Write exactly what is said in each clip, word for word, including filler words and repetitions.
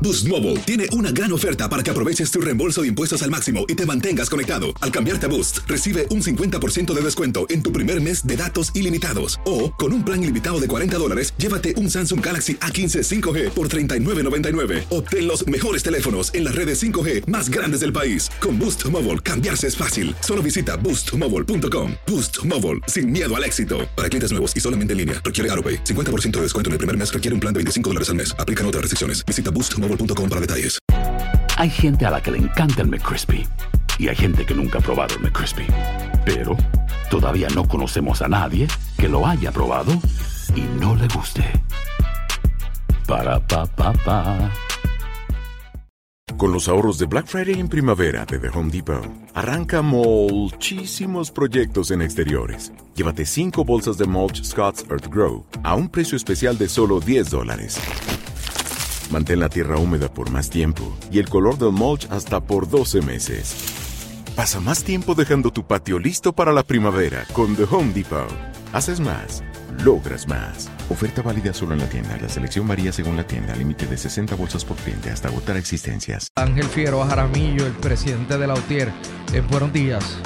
Boost Mobile tiene una gran oferta para que aproveches tu reembolso de impuestos al máximo y te mantengas conectado. Al cambiarte a Boost, recibe un cincuenta por ciento de descuento en tu primer mes de datos ilimitados. O, con un plan ilimitado de cuarenta dólares, llévate un Samsung Galaxy A quince cinco G por treinta y nueve noventa y nueve. Obtén los mejores teléfonos en las redes cinco G más grandes del país. Con Boost Mobile, cambiarse es fácil. Solo visita boost mobile punto com. Boost Mobile, sin miedo al éxito. Para clientes nuevos y solamente en línea, requiere AutoPay. cincuenta por ciento de descuento en el primer mes requiere un plan de veinticinco dólares al mes. Aplican otras restricciones. Visita boost mobile punto com para detalles. Hay gente a la que le encanta el McCrispy y hay gente que nunca ha probado el McCrispy. Pero todavía no conocemos a nadie que lo haya probado y no le guste. Para pa pa pa. Con los ahorros de Black Friday en primavera de The Home Depot, arranca muchísimos proyectos en exteriores. Llévate cinco bolsas de mulch Scott's Earth Grow a un precio especial de solo diez dólares. Mantén la tierra húmeda por más tiempo y el color del mulch hasta por doce meses. Pasa más tiempo dejando tu patio listo para la primavera con The Home Depot. Haces más, logras más. Oferta válida solo en la tienda. La selección varía según la tienda. Límite de sesenta bolsas por cliente hasta agotar existencias. Ángel Figueroa Jaramillo, el presidente de la U T I E R. Eh, buenos días.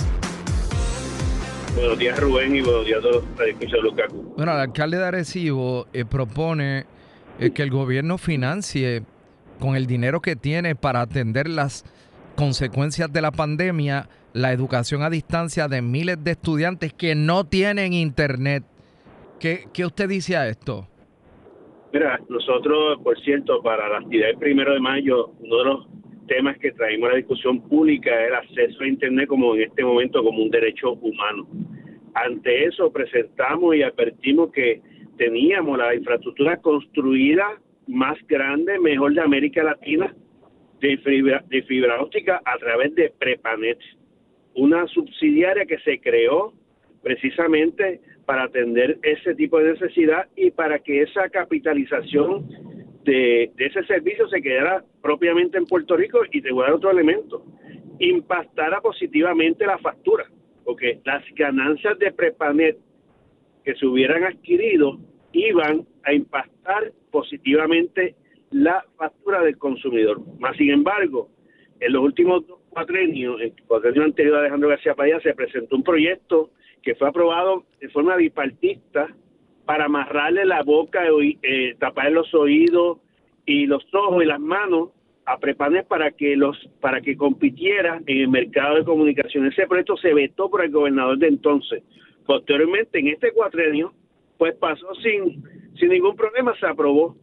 Buenos días, Rubén, y buenos días a todos los escuchas de Lukaku. Bueno, el alcalde de Arecibo eh, propone eh, que el gobierno financie con el dinero que tiene para atender las consecuencias de la pandemia la educación a distancia de miles de estudiantes que no tienen internet. ¿Qué, qué usted dice a esto? Mira, nosotros, por cierto, para la actividad del primero de mayo, uno de los temas que traímos a la discusión pública es el acceso a internet como en este momento como un derecho humano. Ante eso presentamos y advertimos que teníamos la infraestructura construida más grande, mejor de América Latina, de fibra, de fibra óptica a través de Prepanet, una subsidiaria que se creó precisamente para atender ese tipo de necesidad y para que esa capitalización de, de ese servicio se quedara propiamente en Puerto Rico. Y te voy a dar otro elemento, impactara positivamente la factura, porque las ganancias de Prepanet que se hubieran adquirido iban a impactar positivamente la factura del consumidor. Más sin embargo, en los últimos dos cuatrenios, en el cuatrenio anterior a Alejandro García Padilla, se presentó un proyecto que fue aprobado de forma bipartista para amarrarle la boca, eh, taparle los oídos y los ojos y las manos a Prepanet para que los para que compitiera en el mercado de comunicaciones. Ese proyecto se vetó por el gobernador de entonces. Posteriormente, en este cuatrenio, pues pasó sin sin ningún problema, se aprobó.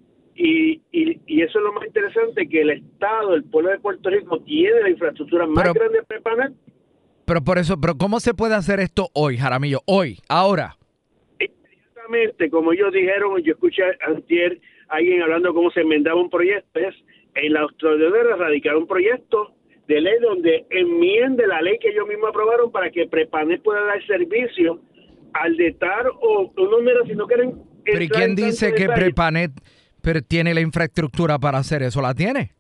Y, y, y eso es lo más interesante, que el Estado, el pueblo de Puerto Rico, tiene la infraestructura más pero, grande de Prepanet. Pero por eso, pero ¿cómo se puede hacer esto hoy, Jaramillo? Hoy, ahora. Exactamente, como ellos dijeron, yo escuché antier a alguien hablando de cómo se enmendaba un proyecto, es en la extraordinaria radicar un proyecto de ley donde enmiende la ley que ellos mismos aprobaron para que Prepanet pueda dar servicio al D E T A R o uno mira si no quieren. ¿Pero y quién dice que Prepanet pero tiene la infraestructura para hacer eso? ¿La tiene?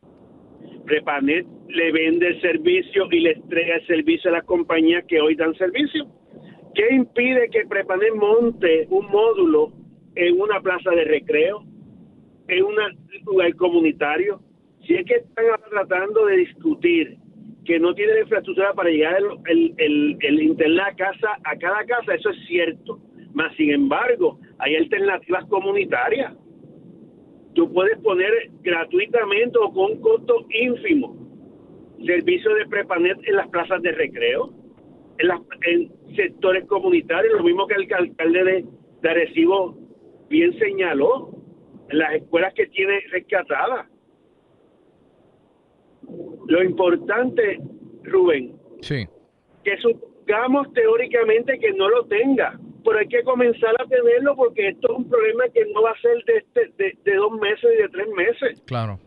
Prepanet le vende el servicio y le entrega el servicio a las compañías que hoy dan servicio. ¿Qué impide que Prepanet monte un módulo en una plaza de recreo, en un lugar comunitario? Si es que están tratando de discutir que no tiene la infraestructura para llegar el, el, el, el internet a casa, a cada casa, eso es cierto. Mas, sin embargo, hay alternativas comunitarias. Tú puedes poner gratuitamente o con un costo ínfimo servicio de Prepanet en las plazas de recreo, en, las, en sectores comunitarios, lo mismo que el alcalde de, de Arecibo bien señaló, en las escuelas que tiene rescatadas. Lo importante, Rubén, sí, que supongamos teóricamente que no lo tenga, pero hay que comenzar a tenerlo porque esto es un problema que no va a ser de, este, de, de dos meses y de tres meses. Claro.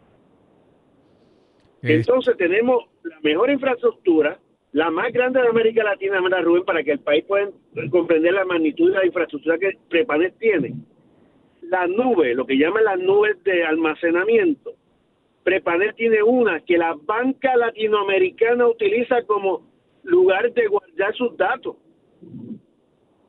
Entonces eh... tenemos la mejor infraestructura, la más grande de América Latina, Rubén, para que el país pueda comprender la magnitud de la infraestructura que Prepanet tiene. La nube, lo que llaman las nubes de almacenamiento. Prepanet tiene una que la banca latinoamericana utiliza como lugar de guardar sus datos.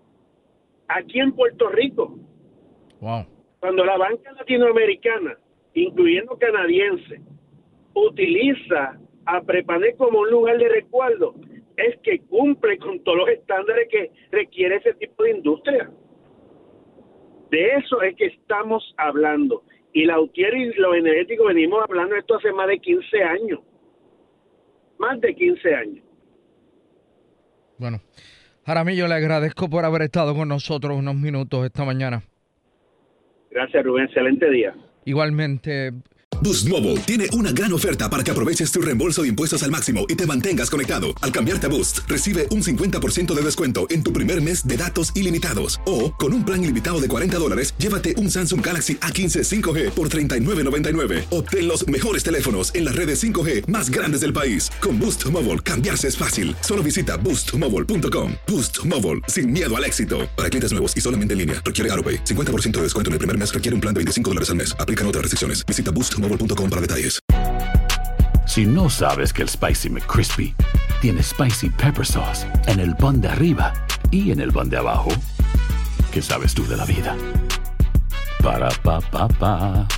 Aquí en Puerto Rico, wow. Cuando la banca latinoamericana incluyendo canadienses, utiliza a Prepanet como un lugar de resguardo, es que cumple con todos los estándares que requiere ese tipo de industria. De eso es que estamos hablando. Y la UTIER y los energéticos venimos hablando de esto hace más de quince años. Más de quince años. Bueno, Jaramillo, le agradezco por haber estado con nosotros unos minutos esta mañana. Gracias, Rubén. Excelente día. Igualmente. Boost Mobile tiene una gran oferta para que aproveches tu reembolso de impuestos al máximo y te mantengas conectado. Al cambiarte a Boost, recibe un cincuenta por ciento de descuento en tu primer mes de datos ilimitados. O, con un plan ilimitado de cuarenta dólares, llévate un Samsung Galaxy A quince cinco G por treinta y nueve noventa y nueve. Obtén los mejores teléfonos en las redes cinco G más grandes del país. Con Boost Mobile, cambiarse es fácil. Solo visita boost mobile punto com. Boost Mobile, sin miedo al éxito. Para clientes nuevos y solamente en línea, requiere AutoPay. cincuenta por ciento de descuento en el primer mes requiere un plan de veinticinco dólares al mes. Aplican otras restricciones. Visita boost mobile punto com para detalles. Si no sabes que el Spicy McCrispy tiene Spicy Pepper Sauce en el pan de arriba y en el pan de abajo, ¿qué sabes tú de la vida? Para, pa, pa, pa.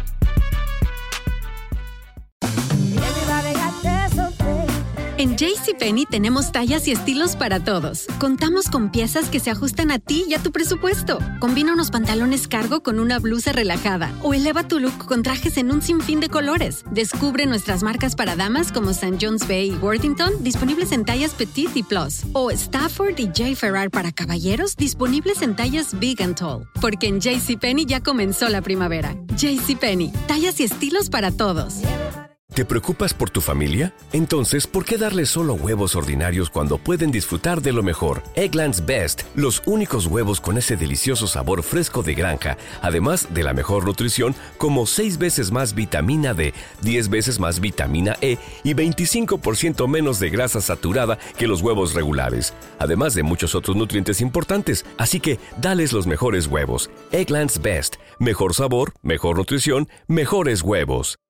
En JCPenney tenemos tallas y estilos para todos. Contamos con piezas que se ajustan a ti y a tu presupuesto. Combina unos pantalones cargo con una blusa relajada o eleva tu look con trajes en un sinfín de colores. Descubre nuestras marcas para damas como Saint John's Bay y Worthington, disponibles en tallas Petite y Plus. O Stafford y J. Ferrar para caballeros, disponibles en tallas Big and Tall. Porque en JCPenney ya comenzó la primavera. JCPenney, tallas y estilos para todos. ¿Te preocupas por tu familia? Entonces, ¿por qué darles solo huevos ordinarios cuando pueden disfrutar de lo mejor? Eggland's Best, los únicos huevos con ese delicioso sabor fresco de granja, además de la mejor nutrición, como seis veces más vitamina D, diez veces más vitamina E y veinticinco por ciento menos de grasa saturada que los huevos regulares, además de muchos otros nutrientes importantes. Así que, dales los mejores huevos. Eggland's Best, mejor sabor, mejor nutrición, mejores huevos.